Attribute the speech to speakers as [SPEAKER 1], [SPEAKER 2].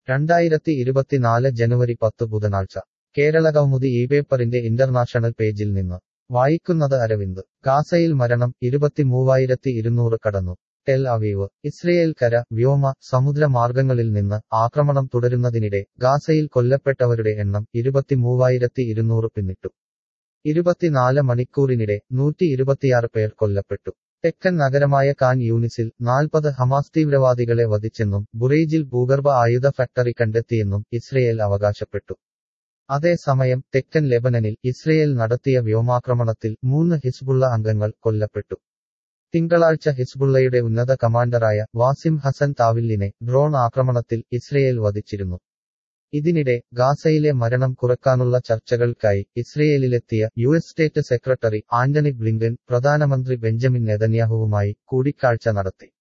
[SPEAKER 1] 2024 ജനുവരി 10 ബുധനാഴ്ച കേരളകൗമുദി ഈ പേപ്പറിന്റെ ഇന്റർനാഷണൽ പേജിൽ നിന്ന് വായിക്കുന്നത് അരവിന്ദ്. ഗാസയിൽ മരണം 23,200 കടന്നു. Tel Aviv. ഇസ്രയേൽ കര, വ്യോമ, സമുദ്ര മാർഗങ്ങളിൽ നിന്ന് ആക്രമണം തുടരുന്നതിനിടെ ഗാസയിൽ കൊല്ലപ്പെട്ടവരുടെ എണ്ണം 23,200 പിന്നിട്ടു. 24 മണിക്കൂറിനിടെ 126 പേർ കൊല്ലപ്പെട്ടു. തെക്കൻ നഗരമായ കാൻ യൂനിസിൽ 40 ഹമാസ് തീവ്രവാദികളെ വധിച്ചെന്നും ബുറെയ്ജിൽ ഭൂഗർഭ ആയുധ ഫാക്ടറി കണ്ടെത്തിയെന്നും ഇസ്രയേൽ അവകാശപ്പെട്ടു. അതേസമയം തെക്കൻ ലെബനനിൽ ഇസ്രയേൽ നടത്തിയ വ്യോമാക്രമണത്തിൽ 3 ഹിസ്ബുള്ള അംഗങ്ങൾ കൊല്ലപ്പെട്ടു. തിങ്കളാഴ്ച ഹിസ്ബുള്ളയുടെ ഉന്നത കമാൻഡറായ വാസിം ഹസൻ താവില്ലിനെ ഡ്രോൺ ആക്രമണത്തിൽ ഇസ്രയേൽ വധിച്ചിരുന്നു. ഇതിനിടെ ഗാസയിലെ മരണം കുറയ്ക്കാനുള്ള ചർച്ചകൾക്കായി ഇസ്രയേലിലെത്തിയ US state secretary Antony Blinken പ്രധാനമന്ത്രി ബെഞ്ചമിൻ നെതന്യാഹുവുമായി കൂടിക്കാഴ്ച നടത്തി.